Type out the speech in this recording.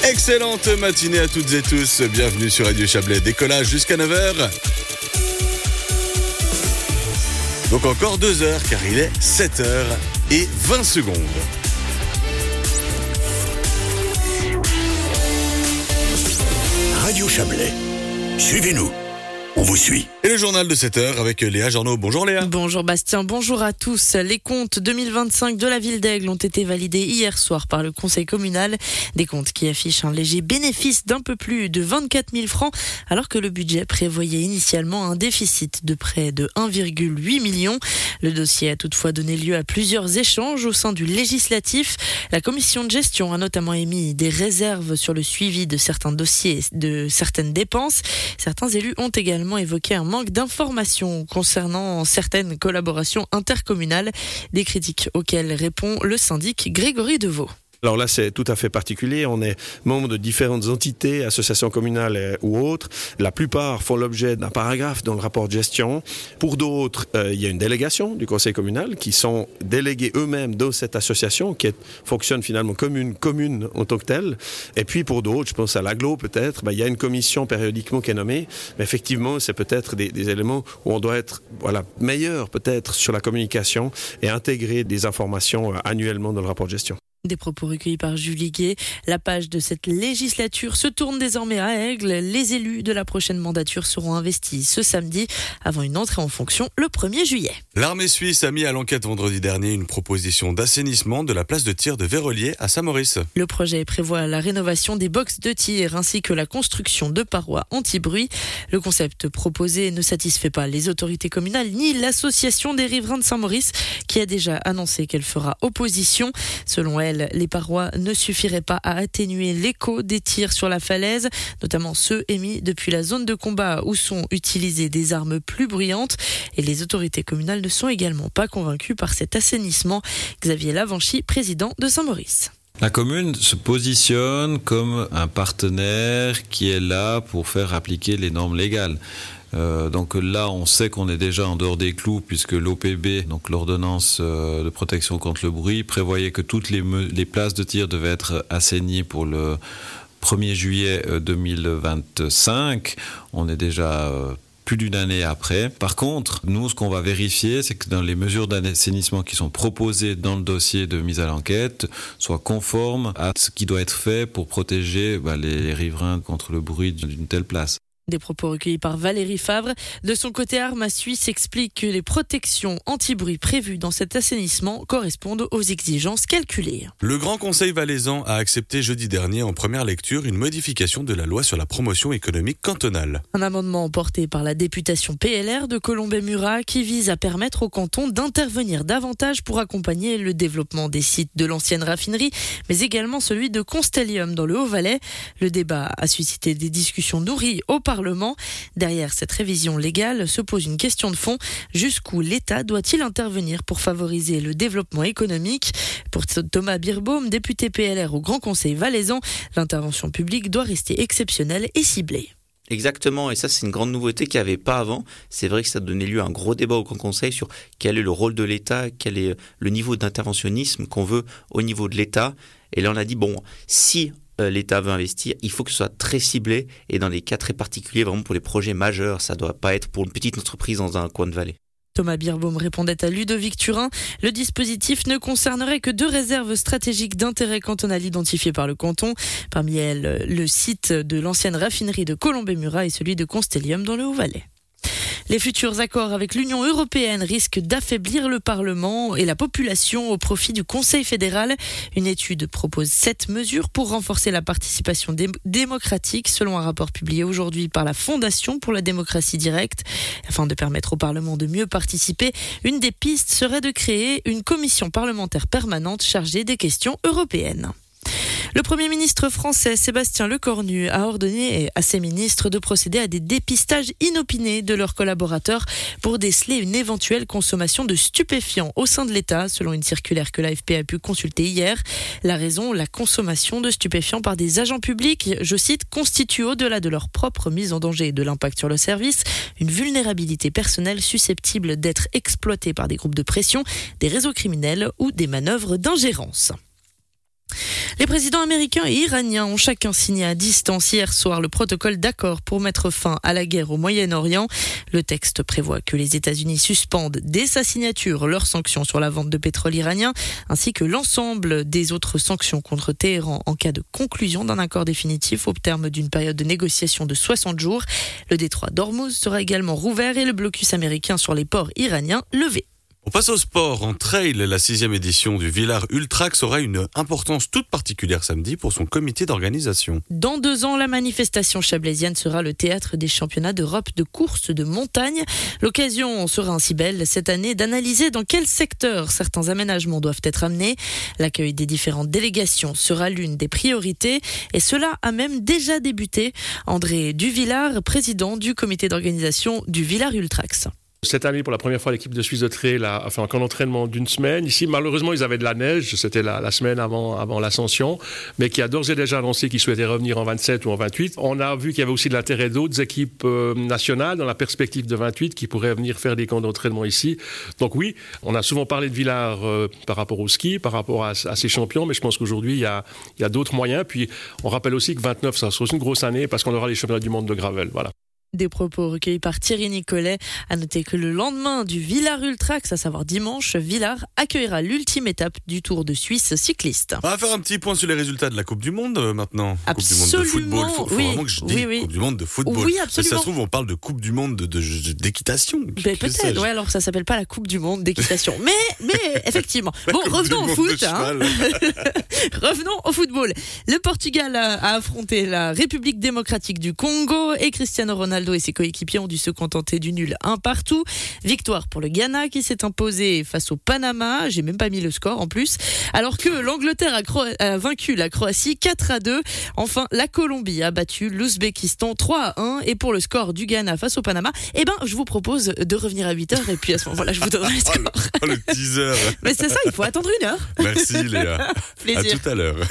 Excellente matinée à toutes et tous, bienvenue sur Radio Chablais, décollage jusqu'à 9h. Donc encore 2 heures car il est 7h20. Radio Chablais, suivez-nous, on vous suit. Et le journal de 7h avec Léa Journeau. Bonjour Léa. Bonjour Bastien, bonjour à tous. Les comptes 2025 de la ville d'Aigle ont été validés hier soir par le conseil communal. Des comptes qui affichent un léger bénéfice d'un peu plus de 24 000 francs, alors que le budget prévoyait initialement un déficit de près de 1,8 million. Le dossier a toutefois donné lieu à plusieurs échanges au sein du législatif. La commission de gestion a notamment émis des réserves sur le suivi de certains dossiers, de certaines dépenses. Certains élus ont également évoqué un manque d'informations concernant certaines collaborations intercommunales, des critiques auxquelles répond le syndic Grégory Deveau. Alors là, c'est tout à fait particulier. On est membre de différentes entités, associations communales ou autres. La plupart font l'objet d'un paragraphe dans le rapport de gestion. Pour d'autres, il y a une délégation du conseil communal qui sont délégués eux-mêmes dans cette association qui fonctionne finalement comme une commune en tant que telle. Et puis pour d'autres, je pense à l'agglo peut-être, il y a une commission périodiquement qui est nommée. Mais effectivement, c'est peut-être des éléments où on doit être meilleur peut-être sur la communication et intégrer des informations annuellement dans le rapport de gestion. Des propos recueillis par Julie Gué. La page de cette législature se tourne désormais à Aigle. Les élus de la prochaine mandature seront investis ce samedi avant une entrée en fonction le 1er juillet. L'armée suisse a mis à l'enquête vendredi dernier une proposition d'assainissement de la place de tir de Vérolier à Saint-Maurice. Le projet prévoit la rénovation des boxes de tir ainsi que la construction de parois anti-bruit. Le concept proposé ne satisfait pas les autorités communales ni l'association des riverains de Saint-Maurice qui a déjà annoncé qu'elle fera opposition. Selon elle, les parois ne suffiraient pas à atténuer l'écho des tirs sur la falaise, notamment ceux émis depuis la zone de combat où sont utilisées des armes plus bruyantes. Et les autorités communales ne sont également pas convaincues par cet assainissement. Xavier Lavanchy, président de Saint-Maurice. La commune se positionne comme un partenaire qui est là pour faire appliquer les normes légales. Donc là, on sait qu'on est déjà en dehors des clous puisque l'OPB, donc l'ordonnance de protection contre le bruit, prévoyait que toutes les places de tir devaient être assainies pour le 1er juillet 2025. On est déjà plus d'une année après. Par contre, nous, ce qu'on va vérifier, c'est que dans les mesures d'assainissement qui sont proposées dans le dossier de mise à l'enquête, soient conformes à ce qui doit être fait pour protéger les riverains contre le bruit d'une telle place. Des propos recueillis par Valérie Favre. De son côté, Arma Suisse explique que les protections anti-bruit prévues dans cet assainissement correspondent aux exigences calculées. Le Grand Conseil valaisan a accepté jeudi dernier en première lecture une modification de la loi sur la promotion économique cantonale. Un amendement porté par la députation PLR de Colombey-Murat qui vise à permettre au canton d'intervenir davantage pour accompagner le développement des sites de l'ancienne raffinerie, mais également celui de Constellium dans le Haut-Valais. Le débat a suscité des discussions nourries au Parlement. Derrière cette révision légale se pose une question de fond. Jusqu'où l'État doit-il intervenir pour favoriser le développement économique ? Pour Thomas Birbaum, député PLR au Grand Conseil valaisan, l'intervention publique doit rester exceptionnelle et ciblée. Exactement, et ça c'est une grande nouveauté qu'il n'y avait pas avant. C'est vrai que ça donnait lieu à un gros débat au Grand Conseil sur quel est le rôle de l'État, quel est le niveau d'interventionnisme qu'on veut au niveau de l'État. Et là on a dit, si l'État veut investir, il faut que ce soit très ciblé et dans des cas très particuliers, vraiment pour les projets majeurs. Ça ne doit pas être pour une petite entreprise dans un coin de vallée. Thomas Birbaum répondait à Ludovic Turin. Le dispositif ne concernerait que 2 réserves stratégiques d'intérêt cantonal identifiées par le canton. Parmi elles, le site de l'ancienne raffinerie de Colombey-Murat et celui de Constellium dans le Haut-Valais. Les futurs accords avec l'Union européenne risquent d'affaiblir le Parlement et la population au profit du Conseil fédéral. Une étude propose 7 mesures pour renforcer la participation démocratique, selon un rapport publié aujourd'hui par la Fondation pour la démocratie directe. Afin de permettre au Parlement de mieux participer, une des pistes serait de créer une commission parlementaire permanente chargée des questions européennes. Le Premier ministre français Sébastien Lecornu a ordonné à ses ministres de procéder à des dépistages inopinés de leurs collaborateurs pour déceler une éventuelle consommation de stupéfiants au sein de l'État, selon une circulaire que l'AFP a pu consulter hier. La raison, la consommation de stupéfiants par des agents publics, je cite, constitue au-delà de leur propre mise en danger et de l'impact sur le service, une vulnérabilité personnelle susceptible d'être exploitée par des groupes de pression, des réseaux criminels ou des manœuvres d'ingérence. Les présidents américains et iraniens ont chacun signé à distance hier soir le protocole d'accord pour mettre fin à la guerre au Moyen-Orient. Le texte prévoit que les États-Unis suspendent dès sa signature leurs sanctions sur la vente de pétrole iranien, ainsi que l'ensemble des autres sanctions contre Téhéran en cas de conclusion d'un accord définitif au terme d'une période de négociation de 60 jours. Le détroit d'Ormuz sera également rouvert et le blocus américain sur les ports iraniens levé. On passe au sport. En trail, la 6e édition du Villars Ultrax aura une importance toute particulière samedi pour son comité d'organisation. Dans 2 ans, la manifestation chablaisienne sera le théâtre des championnats d'Europe de course de montagne. L'occasion sera ainsi belle cette année d'analyser dans quel secteur certains aménagements doivent être amenés. L'accueil des différentes délégations sera l'une des priorités et cela a même déjà débuté. André Duvillard, président du comité d'organisation du Villars Ultrax. Cette année, pour la première fois, l'équipe de Suisse de Trail a fait un camp d'entraînement d'une semaine. Ici, malheureusement, ils avaient de la neige. C'était la semaine avant l'ascension, mais qui a d'ores et déjà annoncé qu'ils souhaitaient revenir en 27 ou en 28. On a vu qu'il y avait aussi de l'intérêt d'autres équipes nationales dans la perspective de 28 qui pourraient venir faire des camps d'entraînement ici. Donc oui, on a souvent parlé de Villars par rapport au ski, par rapport à ses champions, mais je pense qu'aujourd'hui, il y a d'autres moyens. Puis, on rappelle aussi que 29, ça sera une grosse année parce qu'on aura les championnats du monde de gravel. Voilà. Des propos recueillis par Thierry Nicolet. À noter que le lendemain du Villars Ultrax, à savoir dimanche, Villars accueillera l'ultime étape du Tour de Suisse cycliste. On va faire un petit point sur les résultats de la Coupe du Monde maintenant. Absolument. Coupe du Monde de football. Faut vraiment que je dise Coupe du Monde de football. Oui, absolument. Ça se trouve, on parle de Coupe du Monde d'équitation. Peut-être, ouais, alors ça s'appelle pas la Coupe du Monde d'équitation. mais effectivement. Bon, revenons au foot. Revenons au football. Le Portugal a affronté la République démocratique du Congo et Cristiano Ronaldo et ses coéquipiers ont dû se contenter du nul 1 partout. Victoire pour le Ghana qui s'est imposé face au Panama. J'ai même pas mis le score en plus. Alors que l'Angleterre a vaincu la Croatie 4-2. Enfin, la Colombie a battu l'Ouzbékistan 3-1. Et pour le score du Ghana face au Panama, je vous propose de revenir à 8h et puis à ce moment-là, je vous donnerai le score. Le teaser. Mais c'est ça, il faut attendre 1 heure. Merci Léa. Plaisir. À tout à l'heure.